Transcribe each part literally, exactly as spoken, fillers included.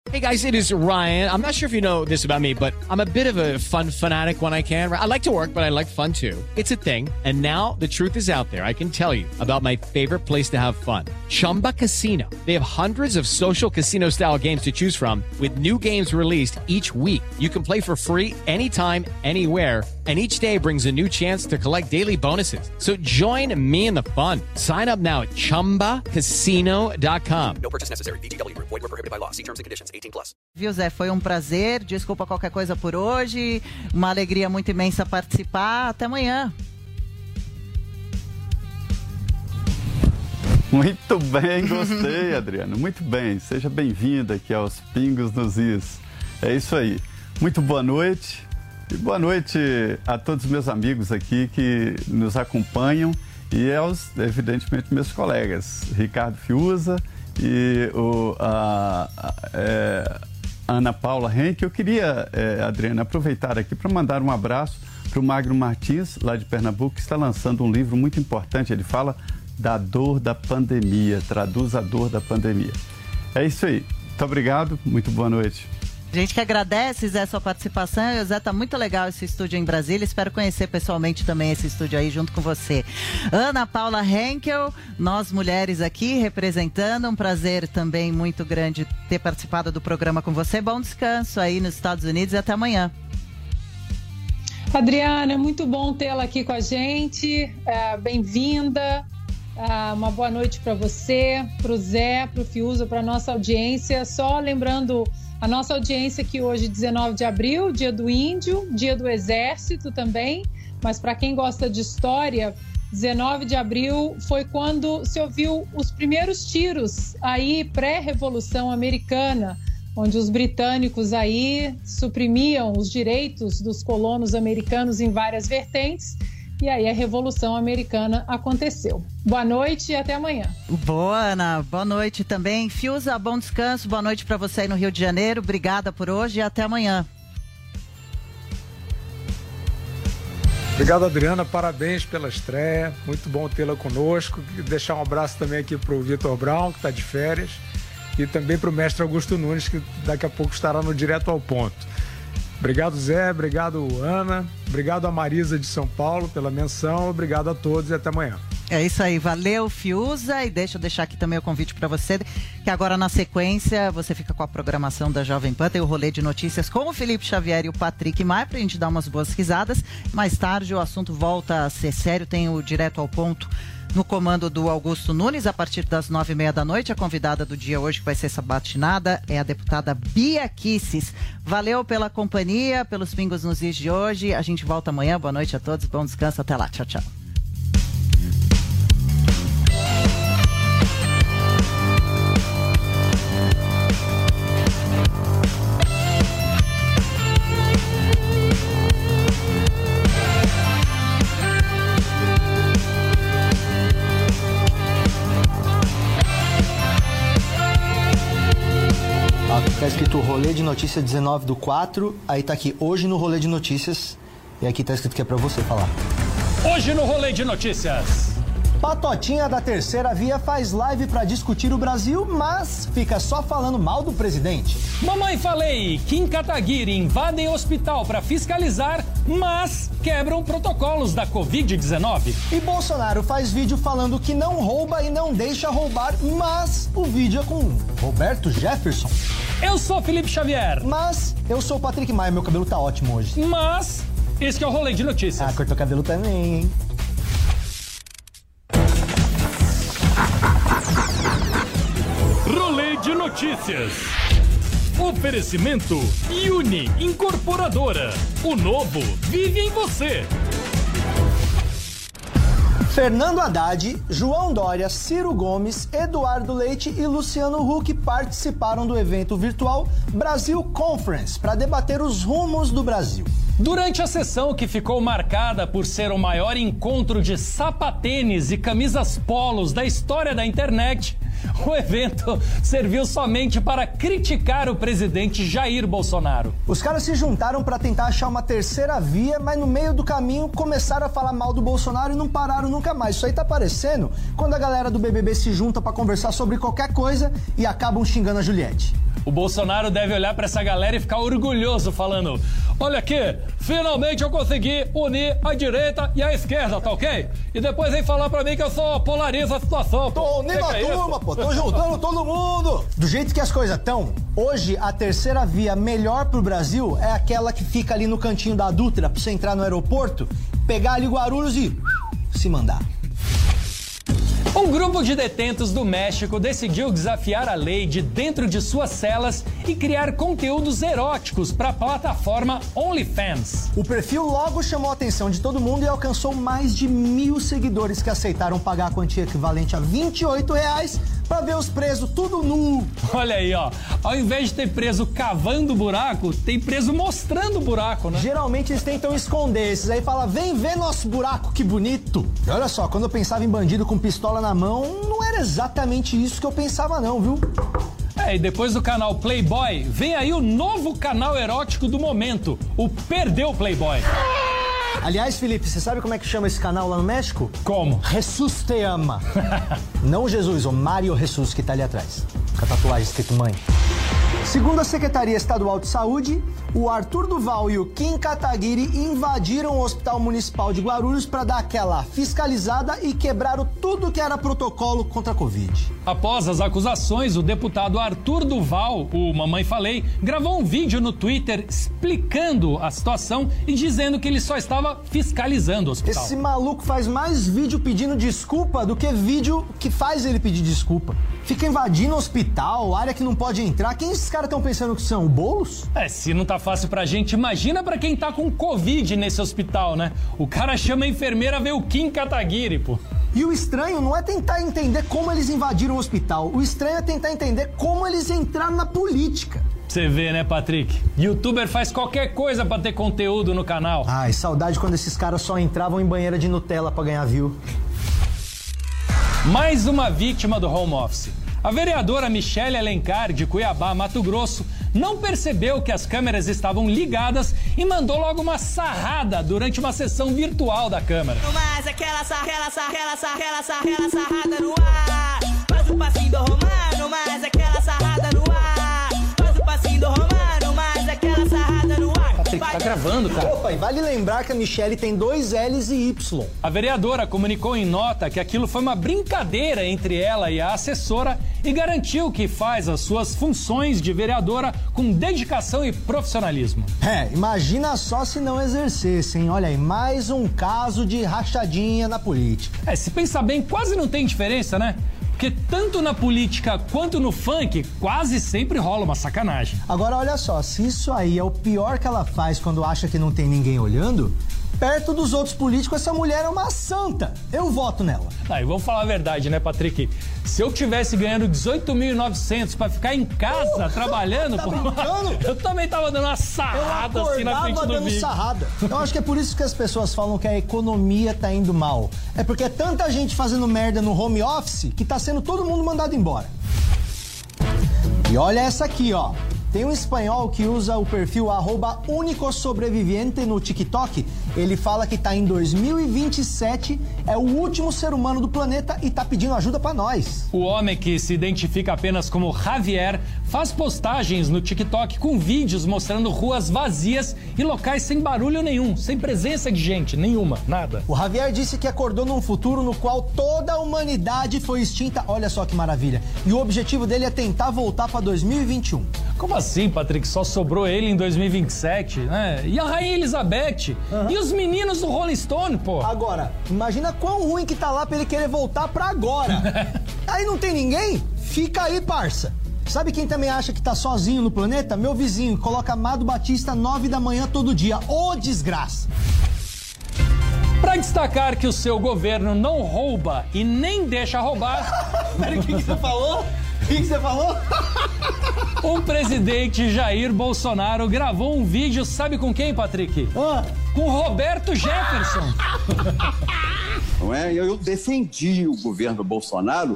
Hey guys, it is Ryan. I'm not sure if you know this about me, but I'm a bit of a fun fanatic when I can. I like to work, but I like fun too. It's a thing. And now the truth is out there. I can tell you about my favorite place to have fun. Chumba Casino. They have hundreds of social casino style games to choose from with new games released each week. You can play for free anytime, anywhere. And each day brings a new chance to collect daily bonuses. So join me in the fun. Sign up now at chumba casino dot com. No purchase necessary. V G W. Void where prohibited by law. See terms and conditions. eighteen plus. Viu, Zé? Foi um prazer. Desculpa qualquer coisa por hoje. Uma alegria muito imensa participar. Até amanhã. Muito bem, gostei, Adriana. Muito bem. Seja bem-vinda aqui aos Pingos nos Is. É isso aí. Muito boa noite. E boa noite a todos os meus amigos aqui que nos acompanham e aos, evidentemente, meus colegas, Ricardo Fiuza e o, a, a, é, Ana Paula Henke. Eu queria, é, Adriana, aproveitar aqui para mandar um abraço para o Magno Martins, lá de Pernambuco, que está lançando um livro muito importante. Ele fala da dor da pandemia, traduz a dor da pandemia. É isso aí. Muito obrigado, muito boa noite. A gente que agradece, Zé, sua participação. E, Zé, tá muito legal esse estúdio em Brasília. Espero conhecer pessoalmente também esse estúdio aí junto com você. Ana Paula Henkel, nós mulheres aqui representando. Um prazer também muito grande ter participado do programa com você. Bom descanso aí nos Estados Unidos e até amanhã. Adriana, é muito bom tê-la aqui com a gente. É, bem-vinda. É, uma boa noite para você, para o Zé, para o Fiuza, para a nossa audiência. Só lembrando a nossa audiência que hoje, dezenove de abril, dia do Índio, dia do Exército também, mas para quem gosta de história, dezenove de abril foi quando se ouviu os primeiros tiros aí pré-revolução americana, onde os britânicos aí suprimiam os direitos dos colonos americanos em várias vertentes. E aí a Revolução Americana aconteceu. Boa noite e até amanhã. Boa, Ana. Boa noite também. Fiuza, bom descanso. Boa noite para você aí no Rio de Janeiro. Obrigada por hoje e até amanhã. Obrigado, Adriana. Parabéns pela estreia. Muito bom tê-la conosco. Deixar um abraço também aqui para o Vitor Brown, que está de férias. E também para o mestre Augusto Nunes, que daqui a pouco estará no Direto ao Ponto. Obrigado, Zé. Obrigado, Ana. Obrigado a Marisa de São Paulo pela menção. Obrigado a todos e até amanhã. É isso aí. Valeu, Fiuza. E deixa eu deixar aqui também o convite para você, que agora na sequência você fica com a programação da Jovem Pan. Tem o rolê de notícias com o Felipe Xavier e o Patrick Maia pra gente dar umas boas risadas. Mais tarde o assunto volta a ser sério. Tem o Direto ao Ponto no comando do Augusto Nunes, a partir das nove e meia da noite. A convidada do dia hoje, que vai ser essa batinada, é a deputada Bia Kicis. Valeu pela companhia, pelos Pingos nos Is de hoje. A gente volta amanhã. Boa noite a todos, bom descanso, até lá. Tchau, tchau. Tá escrito Rolê de Notícias dezenove do quatro, aí tá aqui hoje no Rolê de Notícias, e aqui tá escrito que é pra você falar. Hoje no Rolê de Notícias. Patotinha da Terceira Via faz live pra discutir o Brasil, mas fica só falando mal do presidente. Mamãe falei, Kim Kataguiri invadem hospital pra fiscalizar, mas quebram protocolos da covid dezenove. E Bolsonaro faz vídeo falando que não rouba e não deixa roubar, mas o vídeo é com Roberto Jefferson. Eu sou Felipe Xavier. Mas eu sou o Patrick Maia, meu cabelo tá ótimo hoje. Mas esse que é o Rolê de Notícias. Ah, cortou o cabelo também, hein? Rolê de Notícias. Oferecimento Uni Incorporadora. O novo vive em você. Fernando Haddad, João Dória, Ciro Gomes, Eduardo Leite e Luciano Huck participaram do evento virtual Brasil Conference para debater os rumos do Brasil. Durante a sessão, que ficou marcada por ser o maior encontro de sapatênis e camisas polos da história da internet, o evento serviu somente para criticar o presidente Jair Bolsonaro. Os caras se juntaram para tentar achar uma terceira via, mas no meio do caminho começaram a falar mal do Bolsonaro e não pararam nunca mais. Isso aí tá parecendo quando a galera do B B B se junta para conversar sobre qualquer coisa e acabam xingando a Juliette. O Bolsonaro deve olhar para essa galera e ficar orgulhoso, falando: olha aqui, finalmente eu consegui unir a direita e a esquerda, tá ok? E depois vem falar pra mim que eu só polarizo a situação. Tô unindo a turma, pô, tô juntando todo mundo. Do jeito que as coisas estão, hoje a terceira via melhor pro Brasil é aquela que fica ali no cantinho da Dutra, pra você entrar no aeroporto, pegar ali Guarulhos e se mandar. Um grupo de detentos do México decidiu desafiar a lei de dentro de suas celas e criar conteúdos eróticos para a plataforma OnlyFans. O perfil logo chamou a atenção de todo mundo e alcançou mais de mil seguidores que aceitaram pagar a quantia equivalente a vinte e oito reais para ver os presos tudo nu. Olha aí, ó. Ao invés de ter preso cavando buraco, tem preso mostrando o buraco, né? Geralmente eles tentam esconder esses aí, fala: vem ver nosso buraco, que bonito. E olha só, quando eu pensava em bandido com pistola na mão, não era exatamente isso que eu pensava não, viu? É, e depois do canal Playboy, vem aí o novo canal erótico do momento, o Perdeu Playboy. Aliás, Felipe, você sabe como é que chama esse canal lá no México? Como? Jesus te ama. Não Jesus, o Mário Jesus que tá ali atrás, com a tatuagem escrito mãe. Segundo a Secretaria Estadual de Saúde, o Arthur Duval e o Kim Kataguiri invadiram o Hospital Municipal de Guarulhos para dar aquela fiscalizada e quebraram tudo que era protocolo contra a Covid. Após as acusações, o deputado Arthur Duval, o Mamãe Falei, gravou um vídeo no Twitter explicando a situação e dizendo que ele só estava fiscalizando o hospital. Esse maluco faz mais vídeo pedindo desculpa do que vídeo que faz ele pedir desculpa. Fica invadindo o hospital, área que não pode entrar. Quem esses caras estão pensando que são? O Boulos? É, se não tá fácil pra gente, imagina pra quem tá com Covid nesse hospital, né? O cara chama a enfermeira a ver o Kim Kataguiri, pô. E o estranho não é tentar entender como eles invadiram o hospital. O estranho é tentar entender como eles entraram na política. Você vê, né, Patrick? Youtuber faz qualquer coisa pra ter conteúdo no canal. Ai, saudade quando esses caras só entravam em banheira de Nutella pra ganhar view. Mais uma vítima do home office. A vereadora Michele Alencar, de Cuiabá, Mato Grosso, não percebeu que as câmeras estavam ligadas e mandou logo uma sarrada durante uma sessão virtual da Câmara. Mas aquela sarrela, sarrela, sarrela, sarrela, sarrada no ar. Faz o passinho do romano, mas aquela sarrada no ar. Faz o passinho do romano, mas aquela sarrada no ar. Patrick, tá gravando, cara. Opa, e vale lembrar que a Michele tem dois L's e Y. A vereadora comunicou em nota que aquilo foi uma brincadeira entre ela e a assessora e garantiu que faz as suas funções de vereadora com dedicação e profissionalismo. É, imagina só se não exercessem. Olha aí, mais um caso de rachadinha na política. É, se pensar bem, quase não tem diferença, né? Porque tanto na política quanto no funk, quase sempre rola uma sacanagem. Agora, olha só, se isso aí é o pior que ela faz quando acha que não tem ninguém olhando, perto dos outros políticos, essa mulher é uma santa. Eu voto nela. Ah, e vamos falar a verdade, né, Patrick? Se eu tivesse ganhando dezoito mil e novecentos pra ficar em casa uh, trabalhando, tá pô, eu também tava dando uma sarrada eu assim na frente do dando vídeo. sarrada. Eu acho que é por isso que as pessoas falam que a economia tá indo mal. É porque é tanta gente fazendo merda no home office que tá sendo todo mundo mandado embora. E olha essa aqui, ó. Tem um espanhol que usa o perfil arroba único sobreviviente no TikTok. Ele fala que tá em dois mil e vinte e sete, é o último ser humano do planeta e tá pedindo ajuda pra nós. O homem, que se identifica apenas como Javier, faz postagens no TikTok com vídeos mostrando ruas vazias e locais sem barulho nenhum, sem presença de gente nenhuma, nada. O Javier disse que acordou num futuro no qual toda a humanidade foi extinta. Olha só que maravilha. E o objetivo dele é tentar voltar pra dois mil e vinte e um. Como assim, Patrick? Só sobrou ele em dois mil e vinte e sete, né? E a Rainha Elizabeth? Uhum. E os meninos do Rolling Stone, pô? Agora, imagina quão ruim que tá lá pra ele querer voltar pra agora. Aí não tem ninguém? Fica aí, parça. Sabe quem também acha que tá sozinho no planeta? Meu vizinho, coloca Amado Batista nove da manhã todo dia. Ô, desgraça! Para destacar que o seu governo não rouba e nem deixa roubar... Peraí, o que, que você falou? O que, que você falou? O presidente Jair Bolsonaro gravou um vídeo, sabe com quem, Patrick? Ah. Com Roberto Jefferson. Não é? Eu defendi o governo Bolsonaro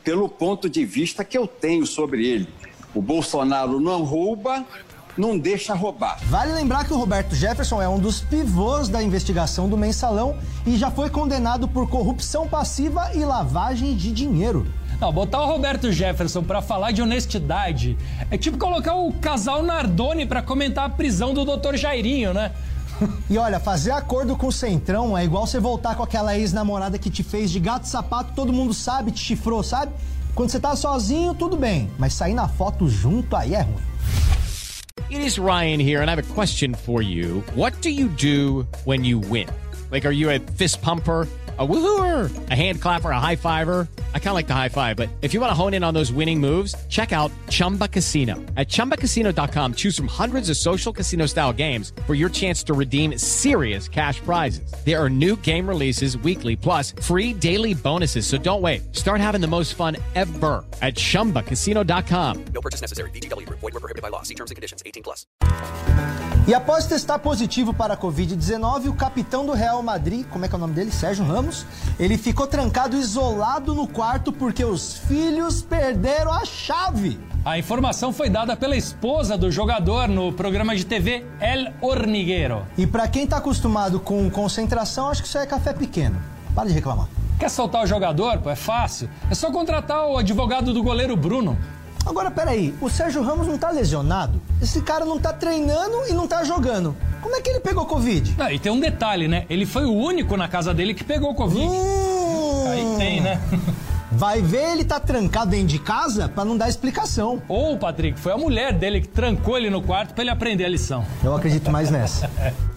pelo ponto de vista que eu tenho sobre ele. O Bolsonaro não rouba, não deixa roubar. Vale lembrar que o Roberto Jefferson é um dos pivôs da investigação do Mensalão e já foi condenado por corrupção passiva e lavagem de dinheiro. Não, botar o Roberto Jefferson pra falar de honestidade é tipo colocar o casal Nardoni pra comentar a prisão do doutor Jairinho, né? E olha, fazer acordo com o Centrão é igual você voltar com aquela ex-namorada que te fez de gato e sapato, todo mundo sabe, te chifrou, sabe? Quando você tá sozinho, tudo bem, mas sair na foto junto aí é ruim. It is Ryan here, and I have a question for you. What do you do when you win? Like, are you a fist pumper, a woohooer, a hand clapper, a high fiver? I kind of like the high five, but if you want to hone in on those winning moves, check out Chumba Casino. At chumba casino dot com, choose from hundreds of social casino style games for your chance to redeem serious cash prizes. There are new game releases weekly, plus free daily bonuses. So don't wait. Start having the most fun ever at chumba casino dot com. No purchase necessary. V G W Group. Void where prohibited by law. See terms and conditions. eighteen plus. E após testar positivo para a covid dezenove, o capitão do Real Madrid, como é que é o nome dele? Sérgio Ramos, ele ficou trancado, isolado no quarto porque os filhos perderam a chave. A informação foi dada pela esposa do jogador no programa de T V El Hormiguero. E pra quem tá acostumado com concentração, acho que isso aí é café pequeno. Para de reclamar. Quer soltar o jogador? Pô, é fácil. É só contratar o advogado do goleiro Bruno. Agora, peraí, o Sérgio Ramos não tá lesionado? Esse cara não tá treinando e não tá jogando. Como é que ele pegou Covid? Ah, e tem um detalhe, né? Ele foi o único na casa dele que pegou Covid. Hum... Aí tem, né? Vai ver, ele tá trancado dentro de casa pra não dar explicação. Ou, Patrick, foi a mulher dele que trancou ele no quarto pra ele aprender a lição. Eu acredito mais nessa.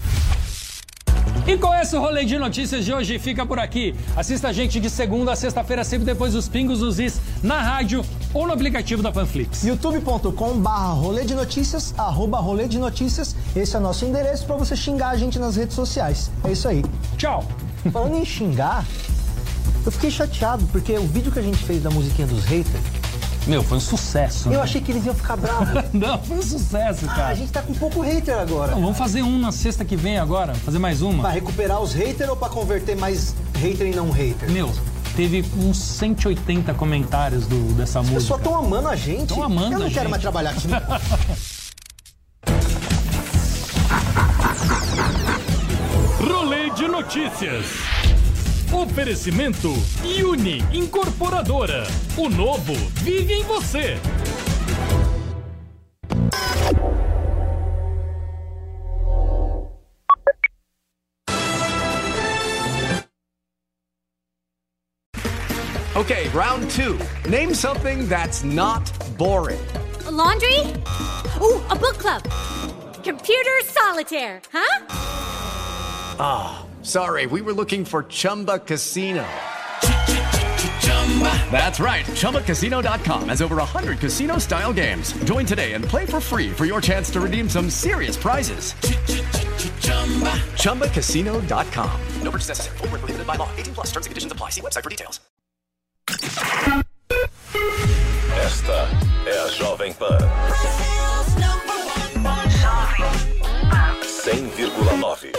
E com esse rolê de notícias de hoje fica por aqui. Assista a gente de segunda a sexta-feira, sempre depois dos Pingos dos Is, na rádio ou no aplicativo da Panflix. youtube ponto com barra rolê de notícias, arroba rolê de notícias. Esse é o nosso endereço pra você xingar a gente nas redes sociais. É isso aí. Tchau. Falando em xingar, eu fiquei chateado porque o vídeo que a gente fez da musiquinha dos haters... Meu, foi um sucesso. Eu né? achei que eles iam ficar bravos. Não, foi um sucesso, cara. Ah, a gente tá com pouco hater agora. Não, vamos fazer um na sexta que vem agora, fazer mais uma. Pra recuperar os haters ou pra converter mais hater em não hater? Meu, teve uns cento e oitenta comentários do, dessa As música. As pessoas estão amando a gente. Estão amando a gente. Eu não quero mais trabalhar aqui. Rolê de notícias. Oferecimento Uni Incorporadora. O novo vive em você. Okay, round two. Name something that's not boring. A laundry? Ooh, a book club. Computer solitaire, huh? Ah, oh, sorry, we were looking for Chumba Casino. That's right, Chumba Casino dot com has over one hundred casino-style games. Join today and play for free for your chance to redeem some serious prizes. Chumba Casino dot com. No purchase necessary. Void where prohibited by law. eighteen plus. Terms and conditions apply. See website for details. Esta é a Jovem Pan. cem vírgula nove.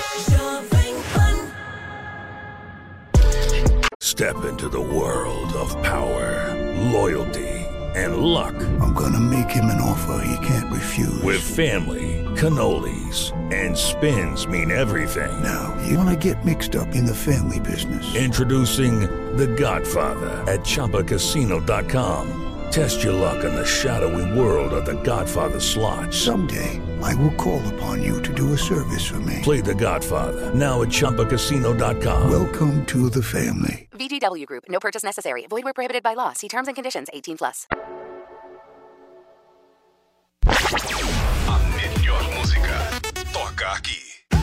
Step into the world of power, loyalty, and luck. I'm gonna make him an offer he can't refuse. With family, cannolis, and spins mean everything. Now, you wanna get mixed up in the family business. Introducing The Godfather at Chumba Casino dot com. Test your luck in the shadowy world of The Godfather slot. Someday, I will call upon you to do a service for me. Play The Godfather, now at Chumba Casino dot com. Welcome to the family. V G W Group. No purchase necessary. Void where prohibited by law. See terms and conditions. eighteen plus. A melhor música toca aqui.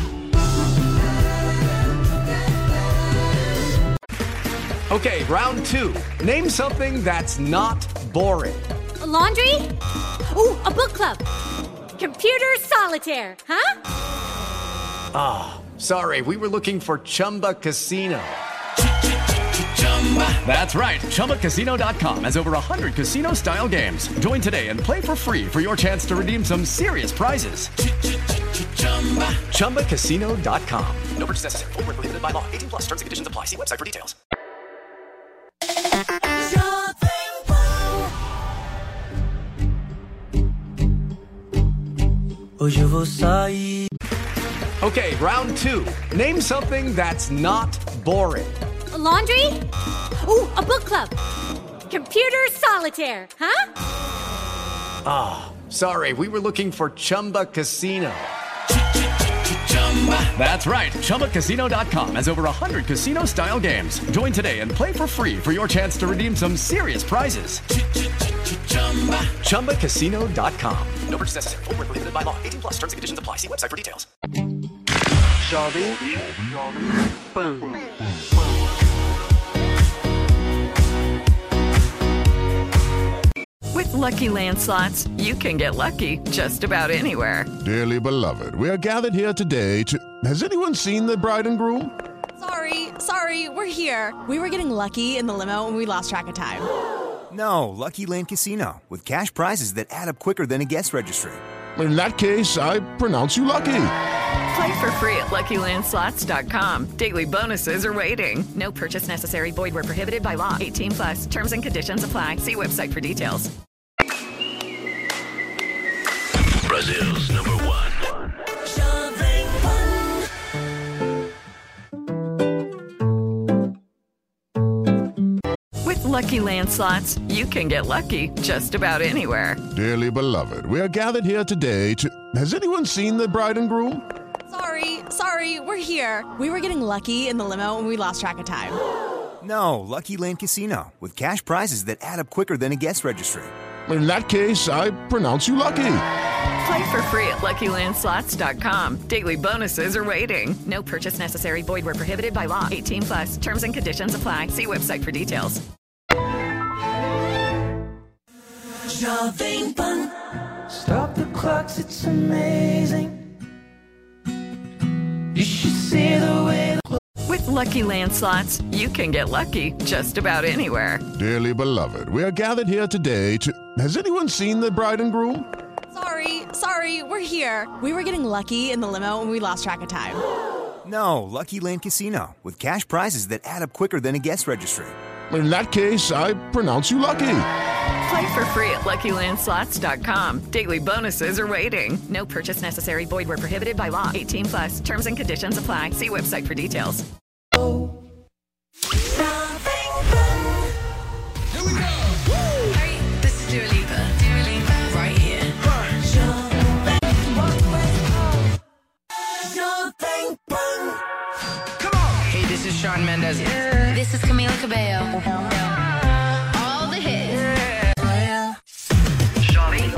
Okay, round two. Name something that's not boring. A laundry? Ooh, a book club. Computer solitaire, huh? Ah, oh, sorry, we were looking for Chumba Casino. That's right, Chumba Casino dot com has over one hundred casino-style games. Join today and play for free for your chance to redeem some serious prizes. Chumba Casino dot com. No purchase necessary. Void where prohibited by law. eighteen plus. Terms and conditions apply. See website for details. Hoje eu vou sair. Okay, round two. Name something that's not boring. A laundry? Ooh, a book club. Computer solitaire, huh? Ah, oh, sorry, we were looking for Chumba Casino. That's right, Chumba Casino dot com has over one hundred casino-style games. Join today and play for free for your chance to redeem some serious prizes. Chumba Casino dot com. No purchase necessary. Void where prohibited by law. eighteen plus. Terms and conditions apply. See website for details. Jovem Pan. With Lucky Land Slots, you can get lucky just about anywhere. Dearly beloved, we are gathered here today to... Has anyone seen the bride and groom? Sorry, sorry, we're here. We were getting lucky in the limo and we lost track of time. No, Lucky Land Casino, with cash prizes that add up quicker than a guest registry. In that case, I pronounce you lucky. Play for free at Lucky Land Slots dot com. Daily bonuses are waiting. No purchase necessary. Void where prohibited by law. eighteen plus. Terms and conditions apply. See website for details. Brazil's number one. With Lucky Land Slots, you can get lucky just about anywhere. Dearly beloved, we are gathered here today to... Has anyone seen the bride and groom? Sorry, sorry, we're here. We were getting lucky in the limo and we lost track of time. No, Lucky Land Casino, with cash prizes that add up quicker than a guest registry. In that case, I pronounce you lucky. Play for free at Lucky Land Slots dot com. Daily bonuses are waiting. No purchase necessary. Void where prohibited by law. eighteen plus. Terms and conditions apply. See website for details. Jovem Pan. Stop the clocks, it's amazing. You should see the way the... With Lucky Land Slots, you can get lucky just about anywhere. Dearly beloved, we are gathered here today to... Has anyone seen the bride and groom? Sorry, sorry, we're here. We were getting lucky in the limo and we lost track of time. No, Lucky Land Casino, with cash prizes that add up quicker than a guest registry. In that case, I pronounce you lucky. Play for free at Lucky Land Slots dot com. Daily bonuses are waiting. No purchase necessary. Void where prohibited by law. eighteen plus. Terms and conditions apply. See website for details. Here we go. Hey, this is Dua Lipa. Dua Lipa, right here. Come on. Hey, this is Shawn Mendes. Yeah. This is Camila Cabello. All the hits. Yeah. Jovem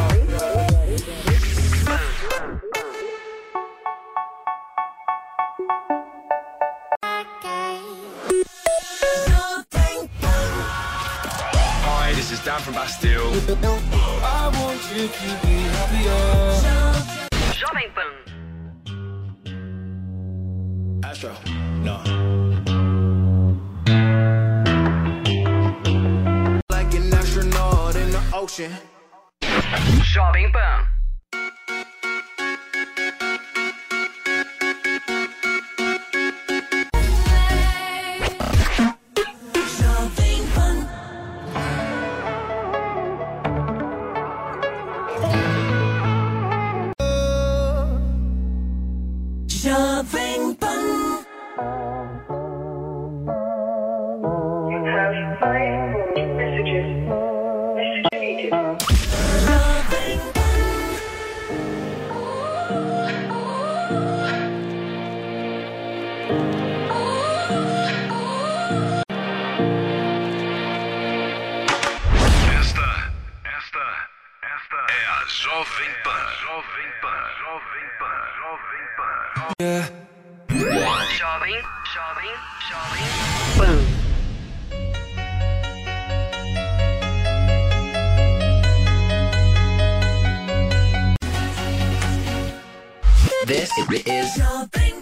Hi, this is Dan from Bastille. I want you to be happier. Jovem Pan. Astro, no. Like an astronaut in the ocean. Jovem Pan. Jovem Pan. Jovem Pan. Jovem Pan. Jovem Pan. Jovem Pan. Yeah. Jovem, jovem, jovem Pan. This is Jovem